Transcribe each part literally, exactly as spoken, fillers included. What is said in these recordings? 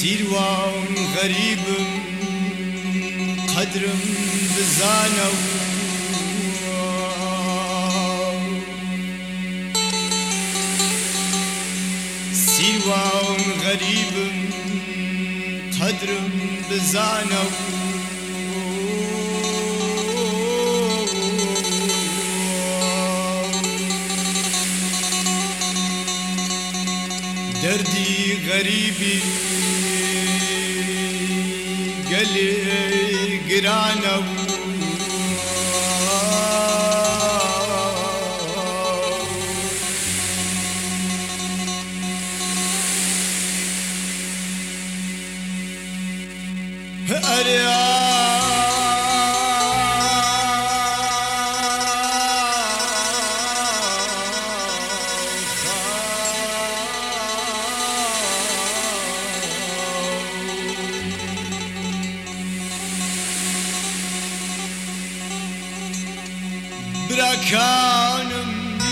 سیروان غریبم قدرم بزانە و سیروان غریبم قدرم بزانە و دردی غریبی گلی گرانه براکانم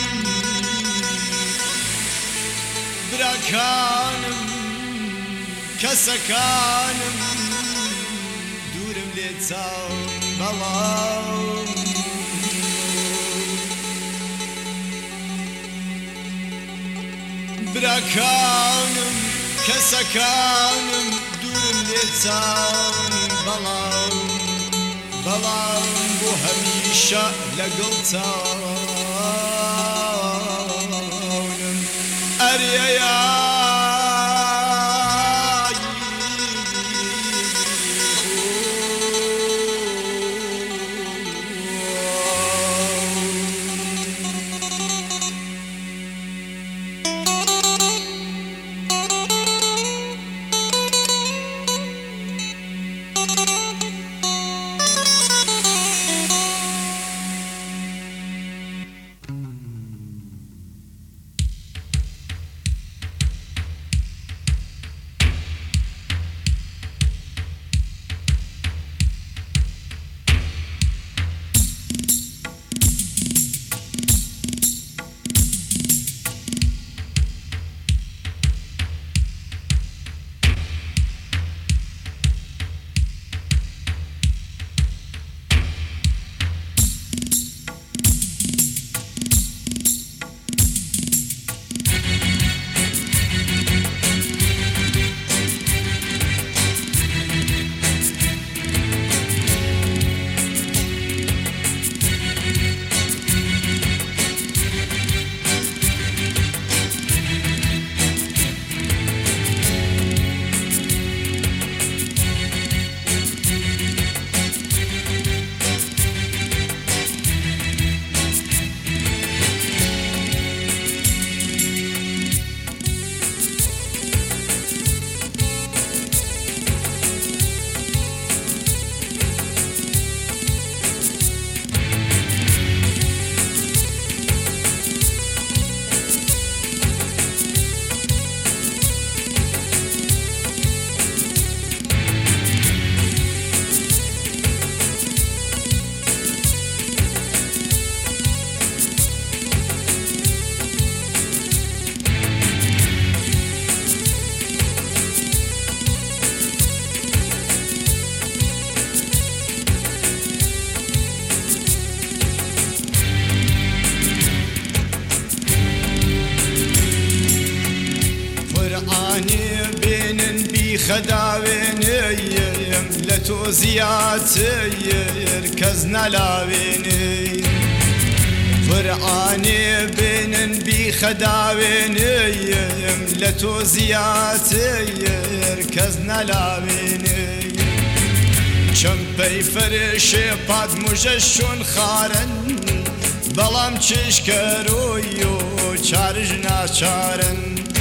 براکانم کەسەکانم دوورم لێ چاوم بەڵام براکانم کەسەکانم دوورم لێ چاوم بەڵام بەڵام بۆ هەمیشە لەگەڵ چاونم ئەرێیە خەداوێنێم لە تۆ زیاتر کەس نەلاوێنێ قورعانێ بێنن بی خەداوێنێم لە تۆ زیاتر کەس نەلاوێنێ چەمپەی فەرێشێ پات موژە شۆن خارن بەڵام چێشکەرۆی و چارژ ناچارن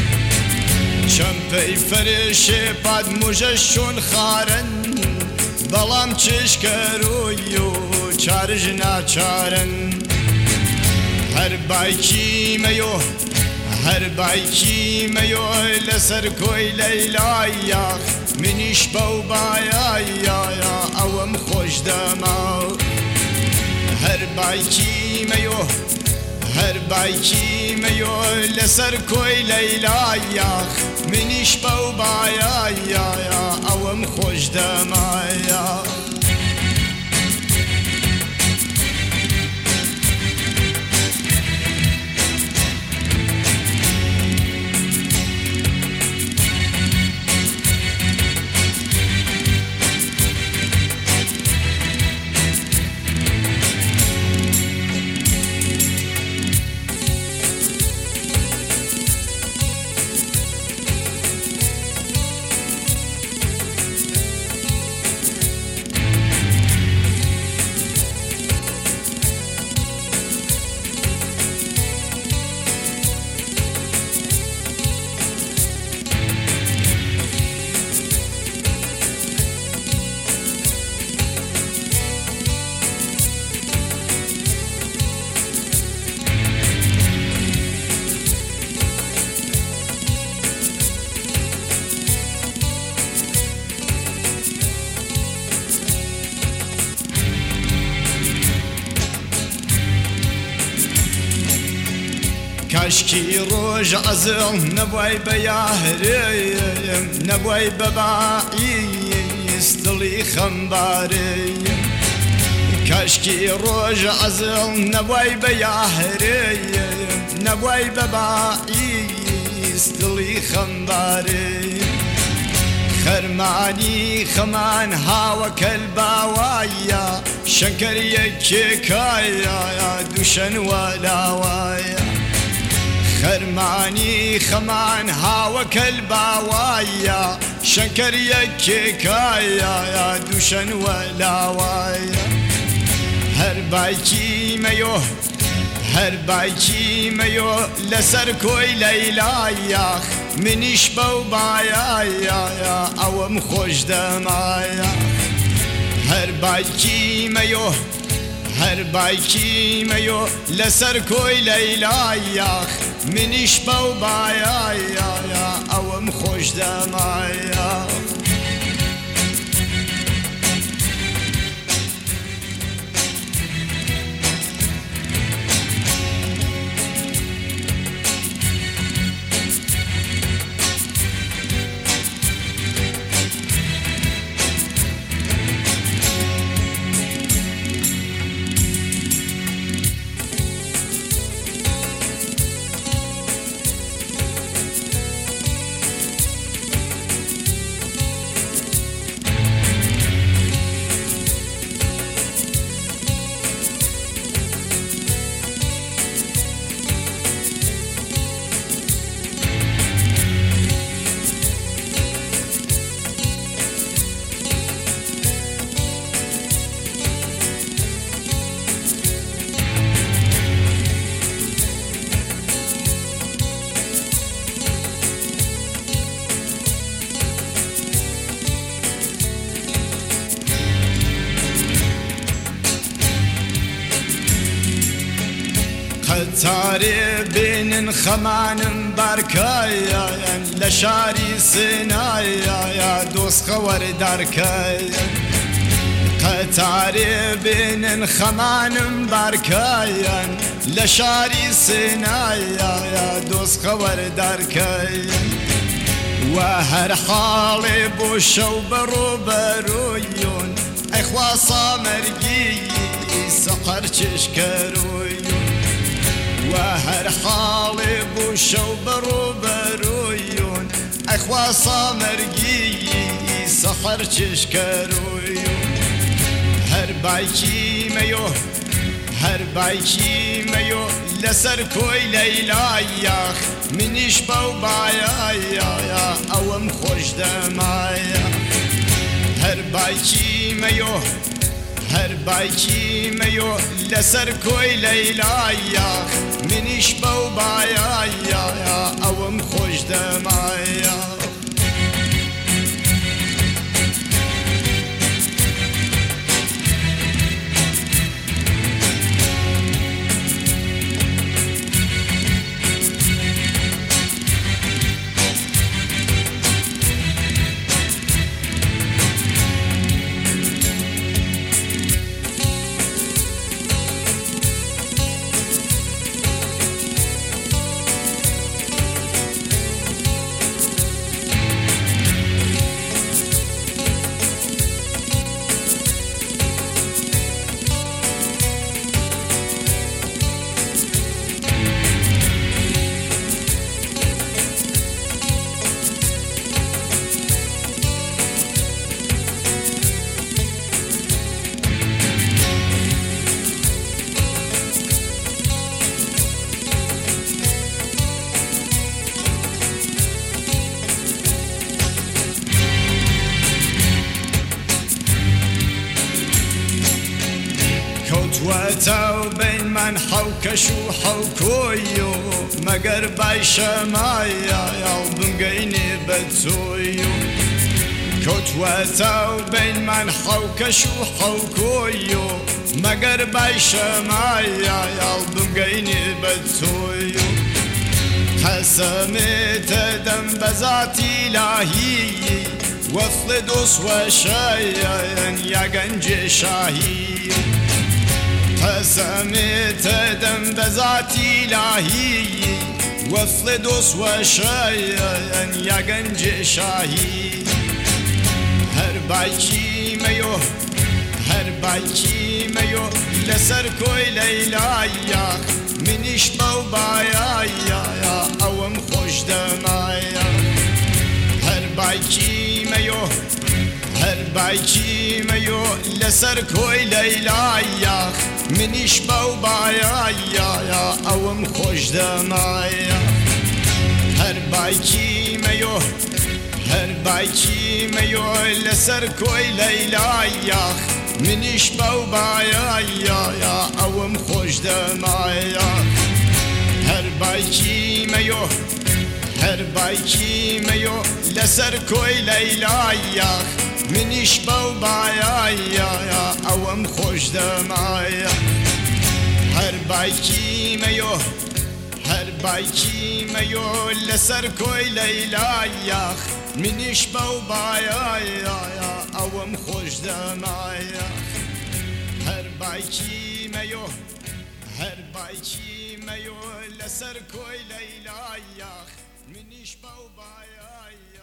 چەمپەی فەرێشێ پات موژە شۆن خارن بەڵام چێشکەرۆی و چارژ ناچارن هەر بایکی مەیۆ هەر بایکی مەیۆ لەسەر کۆی لەیلایە منیش بەو بایایە ئەوەم خۆش دەما هەر بایکی مەیۆ هەر بایکیمەیۆ لەسەر کۆی لەیلایەخ منیش بەو بایایە ئەوەم خۆش دەمایە کاشکی ڕۆژ ئەزڵ نەبوای بە یاهرەیەم نەبوای بە باعیس دڵی خەمبارەیەم کاشکی ڕۆژ ئەزڵ نەبوای بە یاهرەیەم نەبوای بە باعیس دڵی خەمبارەیەم خەرمانی خەمان هاوەکەل باوایە شەکەریەکێکایە دووشەن وەلاوایە خەرمانی خەمان هاوەکەل باوایە شەکەریەکێکایە دووشەن وەلاوایە هەر بایکیمەیۆ هەر بایکیمەیۆ لەسەر کۆی لەیلایەخ منیش بەو بایایە ئەوەم خۆش دەمایە هەر بایکیمەیۆ هەر بایکیمەیۆ لەسەر کۆی لەیلایەخ منیش بەو بایایە ئەوەم خۆش دەمایە قەتارێ بێنن خەمانم بارکایەن لە شاری سنایە دۆسخە وەردارکایەن قەتارێ بێنن خەمانم بارکایەن لە شاری سنایە دۆسخە وەردارکایەن و هەر حاڵێ بۆ شەو بەڕۆبەرۆیۆن ئەیخوا سامەرگی سەقەر چێشکەرۆیۆن و هەر حاڵێ بۆ شەو بەڕۆبەرۆیۆن ئەیخوا سامەرگی سەحەر چێشکەرۆیۆن هەر بایکیمەیۆ هەر بایکیمەیۆ لەسەر کۆی لەیلایەخ منیش بەو بایایە ئەوەم خۆش دەمایە هەر بایکیمەیۆ هەر بایکیمەیۆ لەسەر کۆی لەیلایەخ منیش بەو بایایە ئەوەم خۆش دەمایە وتو بين من حوكش وحوكويو مقر بايشة مايا يا بنقيني بتسويو كوت وتو بين من حوكش وحوكويو مقر بايشة مايا يا بنقيني بتسويو قسمت دم بذات إلهي وصل دوس وشاين يا قنج شاهي قسمت دم بذات إلهي وصل دوس وشاين يا قنج شاهي هر بايكي ميو هر بايكي ميو لسر كوي ليلايا منيش بوبايا يا يا اوم خوش دمايا هر بايكي ميو هر بايكي ميو لسر كوي ليلايا منيش بوبايا يا يا اوم خوش دمايا هر بايكي ميو هر بايكي ميو لسر كوي ليلايا منيش بوبايا يا يا اوم خوش دمايا هر بايكي ميو هر بايكي ميو لسر كوي ليلايا منيش بوبايا يا يا اوم خوش دمايا هر بايكي ميو هر بايكي ميو لسر كوي ليلايا منيش بوبايا يا يا اوم خوش دمايا هر بايكي ميو هر بايكي ميو لسر كوي ليلايا منيش بوبايا